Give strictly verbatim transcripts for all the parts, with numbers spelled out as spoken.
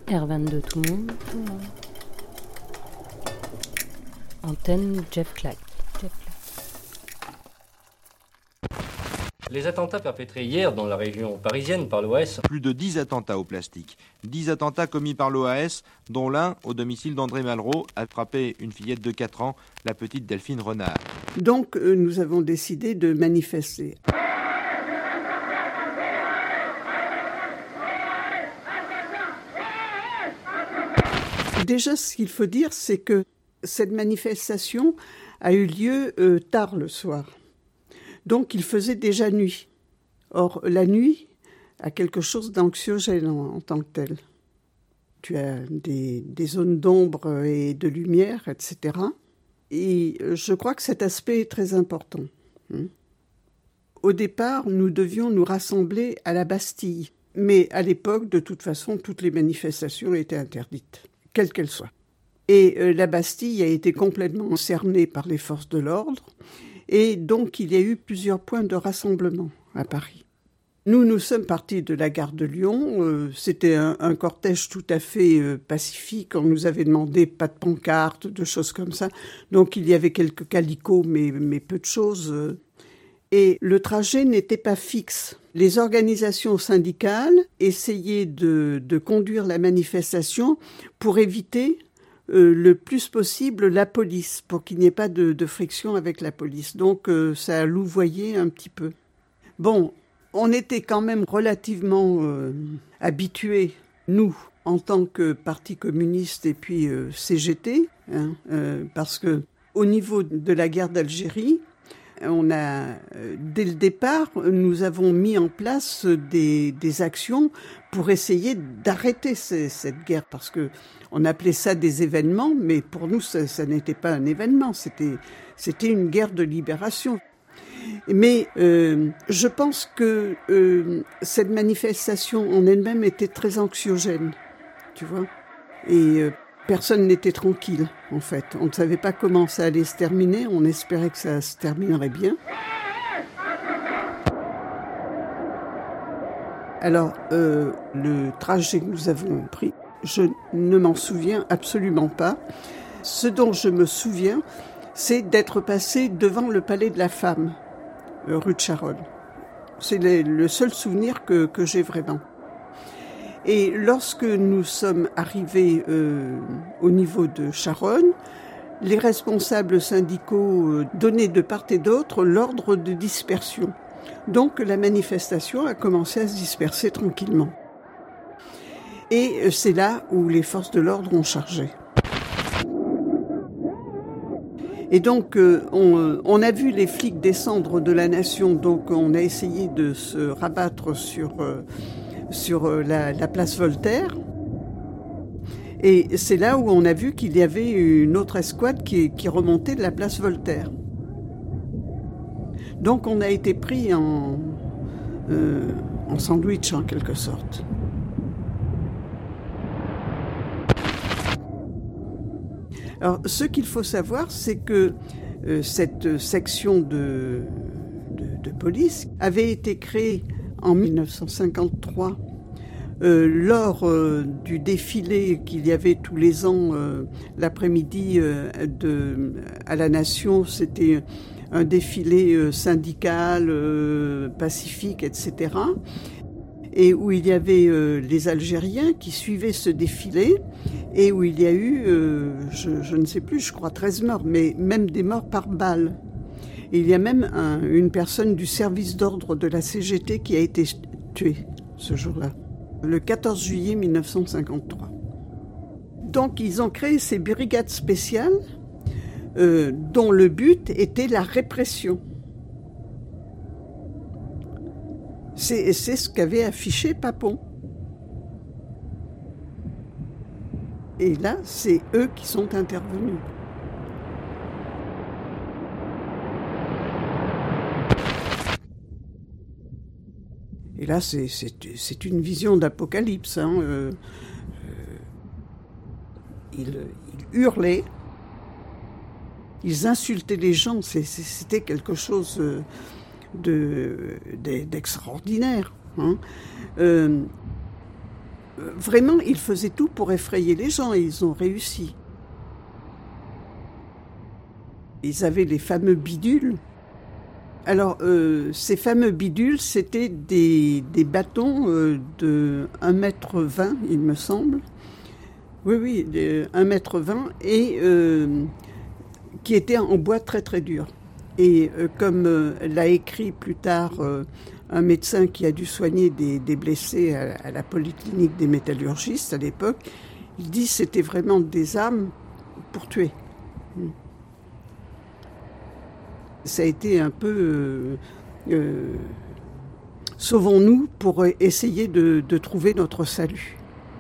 R vingt-deux tout le monde. Tout le monde. Antenne Jeff Clack. Jeff Clack. Les attentats perpétrés hier dans la région parisienne par l'O A S. Plus de dix attentats au plastique. dix attentats commis par l'O A S, dont l'un au domicile d'André Malraux a frappé une fillette de quatre ans, la petite Delphine Renard. Donc euh, nous avons décidé de manifester. Déjà, ce qu'il faut dire, c'est que cette manifestation a eu lieu euh, tard le soir. Donc, il faisait déjà nuit. Or, la nuit a quelque chose d'anxiogène en, en tant que tel. Tu as des, des zones d'ombre et de lumière, et cetera. Et je crois que cet aspect est très important. Au départ, nous devions nous rassembler à la Bastille. Mais à l'époque, de toute façon, toutes les manifestations étaient interdites, quelles qu'elles soient. Et euh, la Bastille a été complètement cernée par les forces de l'ordre. Et donc, il y a eu plusieurs points de rassemblement à Paris. Nous, nous sommes partis de la gare de Lyon. Euh, c'était un, un cortège tout à fait euh, pacifique. On nous avait demandé pas de pancarte, de choses comme ça. Donc, il y avait quelques calicots, mais, mais peu de choses. Et le trajet n'était pas fixe. Les organisations syndicales essayaient de, de conduire la manifestation pour éviter Euh, le plus possible la police, pour qu'il n'y ait pas de, de friction avec la police. Donc euh, ça a louvoyé un petit peu. Bon, on était quand même relativement euh, habitués, nous, en tant que Parti communiste et puis euh, C G T, hein, euh, parce que au niveau de la guerre d'Algérie, on a, euh, dès le départ, nous avons mis en place des, des actions pour essayer d'arrêter ces, cette guerre, parce que on appelait ça des événements, mais pour nous, ça, ça n'était pas un événement, c'était, c'était une guerre de libération. Mais euh, je pense que euh, cette manifestation en elle-même était très anxiogène, tu vois, et euh, personne n'était tranquille, en fait. On ne savait pas comment ça allait se terminer, on espérait que ça se terminerait bien. Alors, euh, le trajet que nous avons pris, je ne m'en souviens absolument pas. Ce dont je me souviens, c'est d'être passé devant le Palais de la Femme, rue de Charonne. C'est le, le seul souvenir que, que j'ai vraiment. Et lorsque nous sommes arrivés euh, au niveau de Charonne, les responsables syndicaux euh, donnaient de part et d'autre l'ordre de dispersion. Donc la manifestation a commencé à se disperser tranquillement. Et c'est là où les forces de l'ordre ont chargé. Et donc euh, on, on a vu les flics descendre de la Nation, donc on a essayé de se rabattre sur, euh, sur euh, la, la place Voltaire. Et c'est là où on a vu qu'il y avait une autre escouade qui, qui remontait de la place Voltaire. Donc on a été pris en, euh, en sandwich en quelque sorte. Alors ce qu'il faut savoir, c'est que euh, cette section de, de, de police avait été créée en dix-neuf cent cinquante-trois euh, lors euh, du défilé qu'il y avait tous les ans euh, l'après-midi euh, de, à la Nation. C'était un défilé euh, syndical, euh, pacifique, et cetera. Et où il y avait euh, les Algériens qui suivaient ce défilé et où il y a eu, euh, je, je ne sais plus, je crois treize morts, mais même des morts par balle. Et il y a même un, une personne du service d'ordre de la C G T qui a été tuée ce jour-là, le quatorze juillet mille neuf cent cinquante-trois. Donc ils ont créé ces brigades spéciales euh, dont le but était la répression. C'est, c'est ce qu'avait affiché Papon. Et là, c'est eux qui sont intervenus. Et là, c'est, c'est, c'est une vision d'apocalypse. Hein. Euh, euh, ils, ils hurlaient, ils insultaient les gens. C'est, c'est, c'était quelque chose... Euh, De, de, d'extraordinaire. Hein. Euh, Vraiment, ils faisaient tout pour effrayer les gens et ils ont réussi. Ils avaient les fameux bidules. Alors, euh, ces fameux bidules, c'était des, des bâtons euh, de un mètre vingt, il me semble. Oui, oui, de un mètre vingt, et euh, qui étaient en bois très très dur. Et euh, comme euh, l'a écrit plus tard euh, un médecin qui a dû soigner des, des blessés à, à la polyclinique des métallurgistes à l'époque, il dit que c'était vraiment des armes pour tuer. Ça a été un peu euh, euh, sauvons-nous pour essayer de, de trouver notre salut.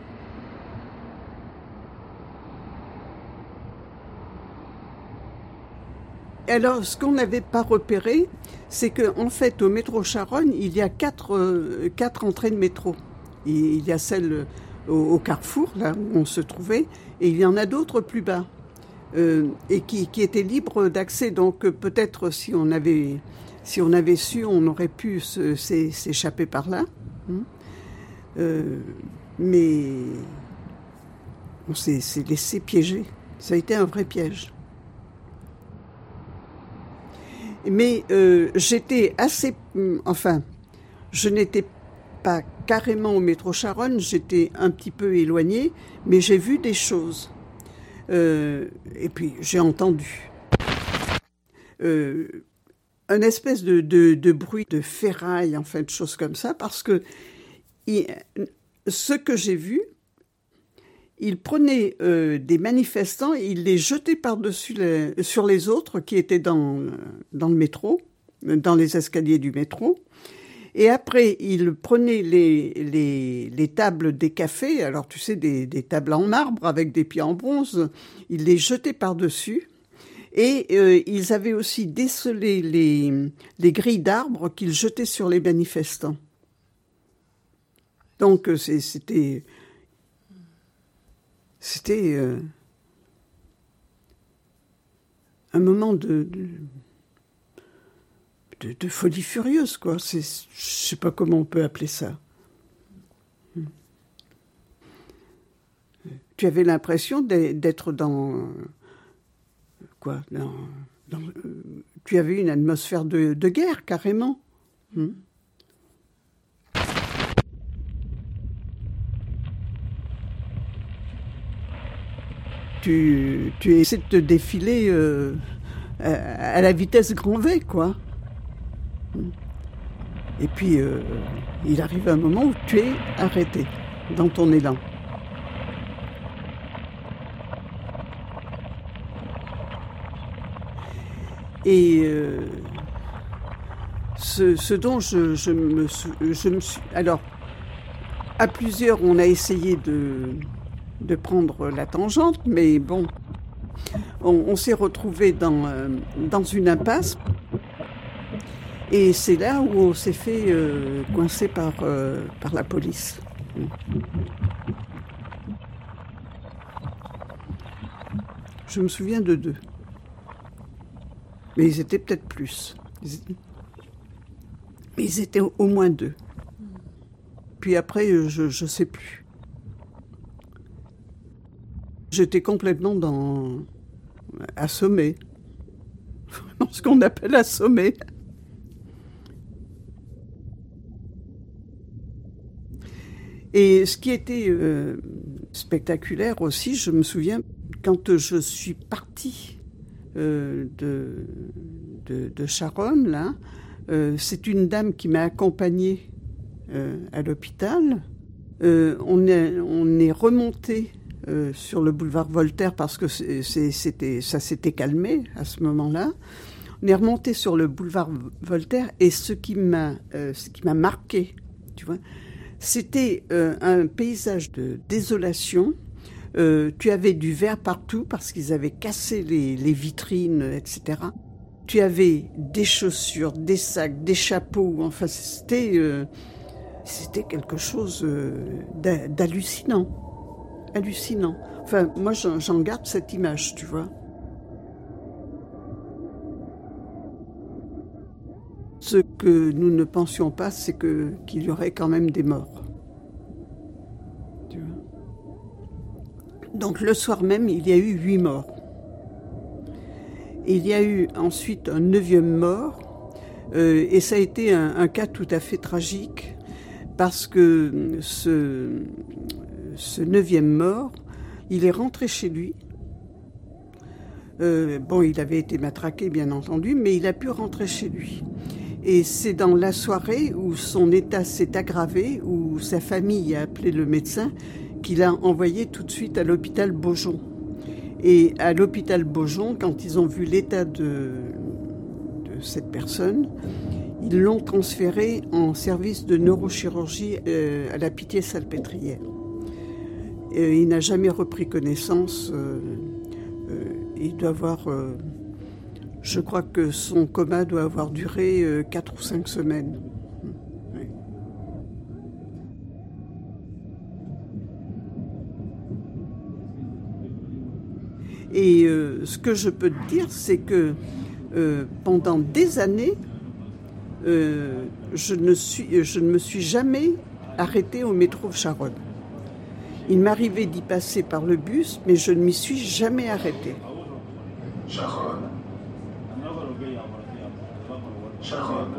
Alors, ce qu'on n'avait pas repéré, c'est qu'en fait, au métro Charonne, il y a quatre, euh, quatre entrées de métro. Il y a celle au, au Carrefour, là où on se trouvait, et il y en a d'autres plus bas. Euh, et qui, qui était libre d'accès. Donc euh, peut-être si on avait, si on avait su, on aurait pu se, s'échapper par là. Hein. Euh, mais on s'est, s'est laissé piéger. Ça a été un vrai piège. Mais euh, j'étais assez... Enfin, je n'étais pas carrément au métro Charonne, j'étais un petit peu éloignée, mais j'ai vu des choses. Euh, et puis j'ai entendu euh, un espèce de, de, de bruit de ferraille, en fait, de choses comme ça, parce que il, ce que j'ai vu, il prenait euh, des manifestants et il les jetait par-dessus les, sur les autres qui étaient dans, dans le métro, dans les escaliers du métro. Et après, il prenait les, les, les tables des cafés, alors tu sais, des, des tables en marbre avec des pieds en bronze, il les jetait par-dessus. Et euh, ils avaient aussi décelé les, les grilles d'arbres qu'ils jetaient sur les manifestants. Donc c'est, c'était... C'était euh, un moment de... de De, de folie furieuse, quoi. C'est, je sais pas comment on peut appeler ça. Tu avais l'impression d'être dans... Quoi dans, dans, tu avais une atmosphère de, de guerre, carrément. Hmm. Tu, tu essaies de te défiler euh, à, à la vitesse grand V, quoi. Et puis, euh, il arrive un moment où tu es arrêté dans ton élan. Et euh, ce, ce dont je, je, me, je me suis... Alors, à plusieurs, on a essayé de, de prendre la tangente, mais bon, on, on s'est retrouvés dans, euh, dans une impasse. Et c'est là où on s'est fait euh, coincer par, euh, par la police. Je me souviens de deux. Mais ils étaient peut-être plus. Ils étaient... Mais ils étaient au moins deux. Puis après, je ne sais plus. J'étais complètement dans... assommée. Dans ce qu'on appelle assommée. Et ce qui était euh, spectaculaire aussi, je me souviens, quand je suis partie euh, de, de, de Charonne, là, euh, c'est une dame qui m'a accompagnée euh, à l'hôpital. Euh, on, est, on est remonté euh, sur le boulevard Voltaire parce que c'est, c'est, c'était, ça s'était calmé à ce moment-là. On est remonté sur le boulevard Voltaire et ce qui m'a, euh, ce qui m'a marqué, tu vois, c'était euh, un paysage de désolation. Euh, tu avais du verre partout parce qu'ils avaient cassé les, les vitrines, et cetera. Tu avais des chaussures, des sacs, des chapeaux. Enfin, c'était, euh, c'était quelque chose euh, d'hallucinant. Hallucinant. Enfin, moi, j'en, j'en garde cette image, tu vois. Ce que nous ne pensions pas, c'est que, qu'il y aurait quand même des morts. tu vois. Donc le soir même, il y a eu huit morts. Il y a eu ensuite un neuvième mort, euh, et ça a été un, un cas tout à fait tragique, parce que ce, ce neuvième mort, il est rentré chez lui. Euh, bon, il avait été matraqué, bien entendu, mais il a pu rentrer chez lui. Et c'est dans la soirée où son état s'est aggravé, où sa famille a appelé le médecin, qu'il a envoyé tout de suite à l'hôpital Beaujon. Et à l'hôpital Beaujon, quand ils ont vu l'état de, de cette personne, ils l'ont transféré en service de neurochirurgie euh, à la Pitié-Salpêtrière. Et il n'a jamais repris connaissance. Euh, euh, il doit avoir... Euh, je crois que son coma doit avoir duré euh, quatre ou cinq semaines. Oui. Et euh, ce que je peux te dire, c'est que euh, pendant des années, euh, je, ne suis, je ne me suis jamais arrêtée au métro Charonne. Il m'arrivait d'y passer par le bus, mais je ne m'y suis jamais arrêtée. Charonne. Charonne.